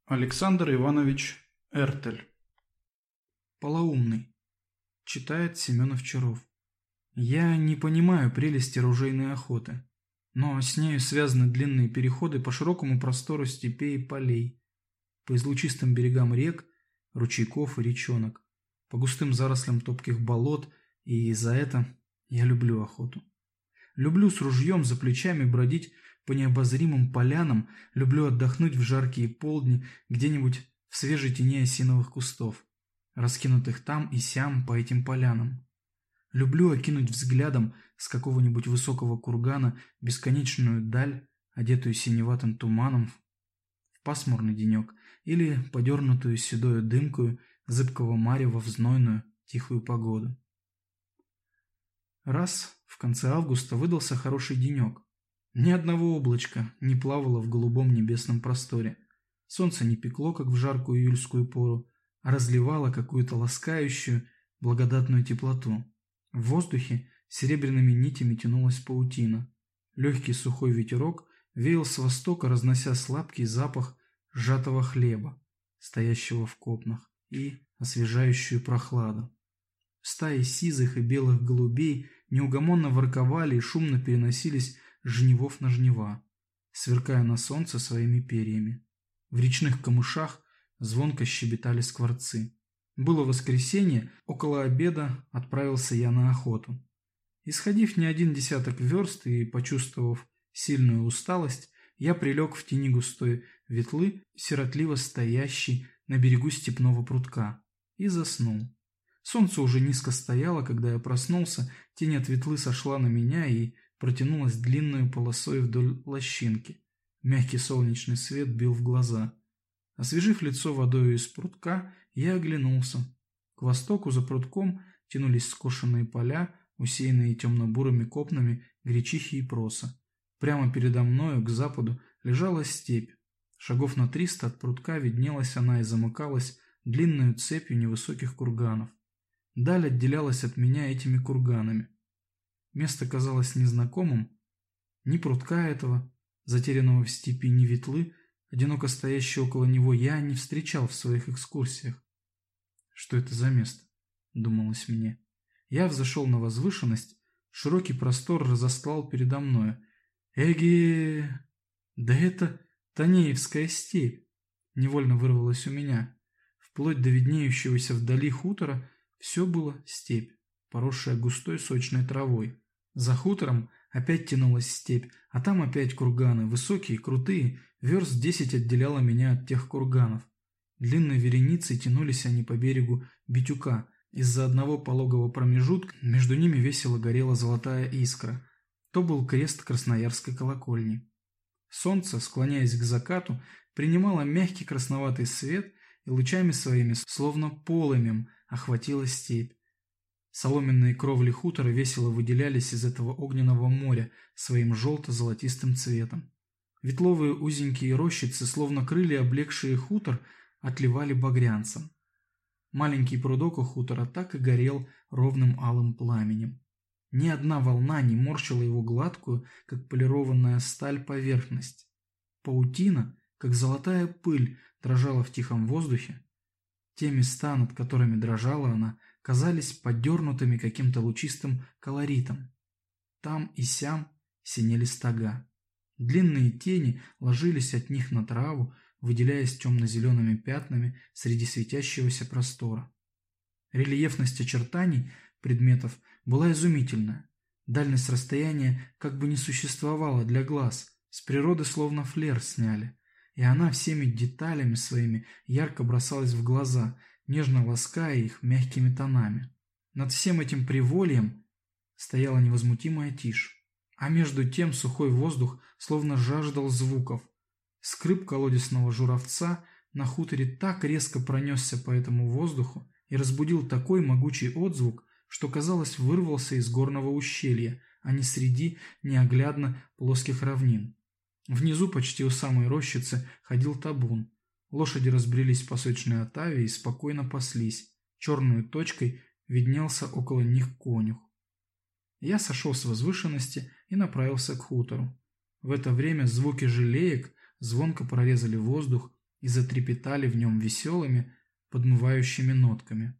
Александр Иванович Эртель. Полоумный. Читает Семен Овчаров. Я не понимаю прелести ружейной охоты, но с нею связаны длинные переходы по широкому простору степей и полей, по излучистым берегам рек, ручейков и речонок, по густым зарослям топких болот, и за это я люблю охоту. Люблю с ружьем за плечами бродить по необозримым полянам, люблю отдохнуть в жаркие полдни где-нибудь в свежей тени осиновых кустов, раскинутых там и сям по этим полянам. Люблю окинуть взглядом с какого-нибудь высокого кургана бесконечную даль, одетую синеватым туманом в пасмурный денек, или подернутую седою дымкою зыбкого марева в знойную тихую погоду. Раз в конце августа выдался хороший денек. Ни одного облачка не плавало в голубом небесном просторе. Солнце не пекло, как в жаркую июльскую пору, а разливало какую-то ласкающую, благодатную теплоту. В воздухе серебряными нитями тянулась паутина. Легкий сухой ветерок веял с востока, разнося сладкий запах сжатого хлеба, стоящего в копнах, и освежающую прохладу. Стаи сизых и белых голубей неугомонно ворковали и шумно переносились с жнивов на жнива, сверкая на солнце своими перьями. В речных камышах звонко щебетали скворцы. Было воскресенье, около обеда отправился я на охоту. Исходив не один десяток верст и почувствовав сильную усталость, я прилег в тени густой ветлы, сиротливо стоящей на берегу степного прутка, и заснул. Солнце уже низко стояло, когда я проснулся, тень от ветлы сошла на меня и протянулась длинной полосой вдоль лощинки. Мягкий солнечный свет бил в глаза. Освежив лицо водой из прутка, я оглянулся. К востоку за прутком тянулись скошенные поля, усеянные темно-бурыми копнами гречихи и проса. Прямо передо мною, к западу, лежала степь. Шагов на 300 от прутка виднелась она и замыкалась длинную цепью невысоких курганов. Даль отделялась от меня этими курганами. Место казалось незнакомым. Ни прутка этого, затерянного в степи, ни ветлы, одиноко стоящего около него, я не встречал в своих экскурсиях. «Что это за место?» — думалось мне. Я взошел на возвышенность, широкий простор разостлал передо мною. «Эге! Да это Танеевская степь!» — невольно вырвалось у меня. Вплоть до виднеющегося вдали хутора все было степь, поросшая густой сочной травой. За хутором опять тянулась степь, а там опять курганы, высокие, крутые, верст 10 отделяло меня от тех курганов. Длинной вереницей тянулись они по берегу Битюка. Из-за одного пологого промежутка между ними весело горела золотая искра. То был крест Красноярской колокольни. Солнце, склоняясь к закату, принимало мягкий красноватый свет и лучами своими, словно полымем, охватила степь. Соломенные кровли хутора весело выделялись из этого огненного моря своим желто-золотистым цветом. Ветловые узенькие рощицы, словно крылья, облегшие хутор, отливали багрянцем. Маленький прудок у хутора так и горел ровным алым пламенем. Ни одна волна не морщила его гладкую, как полированная сталь, поверхность. Паутина, как золотая пыль, дрожала в тихом воздухе. Те места, над которыми дрожала она, казались подернутыми каким-то лучистым колоритом. Там и сям синели стога. Длинные тени ложились от них на траву, выделяясь темно-зелеными пятнами среди светящегося простора. Рельефность очертаний предметов была изумительная. Дальность расстояния как бы не существовала для глаз, с природы словно флер сняли, и она всеми деталями своими ярко бросалась в глаза, нежно лаская их мягкими тонами. Над всем этим привольем стояла невозмутимая тишь, а между тем сухой воздух словно жаждал звуков. Скрип колодесного журавца на хуторе так резко пронесся по этому воздуху и разбудил такой могучий отзвук, что, казалось, вырвался из горного ущелья, а не среди неоглядно плоских равнин. Внизу, почти у самой рощицы, ходил табун. Лошади разбрелись по сочной отаве и спокойно паслись. Черной точкой виднелся около них конюх. Я сошел с возвышенности и направился к хутору. В это время звуки желеек звонко прорезали воздух, и затрепетали в нем веселыми, подмывающими нотками.